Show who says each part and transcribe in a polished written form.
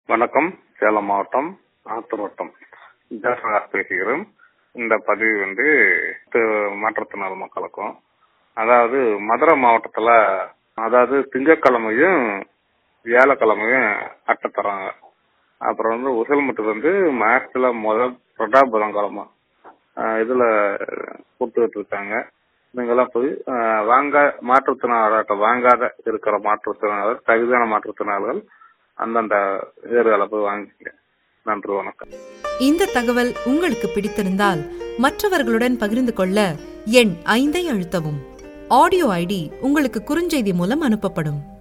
Speaker 1: வணக்கம். சேலம் மாவட்டம் ஆத்தூர் வட்டம் ஜெயபிரகாஷ் பேசுகிறேன். இந்த பதிவு மாற்றுத்திறனாளி மக்களுக்கும், அதாவது மதுரை மாவட்டத்துல திங்கட்கிழமையும் வியாழக்கிழமையும் அட்டை தராங்க. அப்புறம் உசல்மட்டு மாசத்துல முதல் 2ஆம் புதன்கிழமை இதுல கொடுத்துட்டு இருக்காங்க. நீங்கெல்லாம் போய் மாற்றுத்திறனாளர் வாங்காத இருக்கிற மாற்றுத்திறனாளர், தகுதியான மாற்றுத்திறனாளர்கள் அந்தந்த ஏரியால போய் வாங்கிக்க. நன்றி, வணக்கம்.
Speaker 2: இந்த தகவல் உங்களுக்கு பிடித்திருந்தால் மற்றவர்களுடன் பகிர்ந்து கொள்ள எண் 5 அழுத்தவும். ஆடியோ ஐடி உங்களுக்கு குறுஞ்செய்தி மூலம் அனுப்பப்படும்.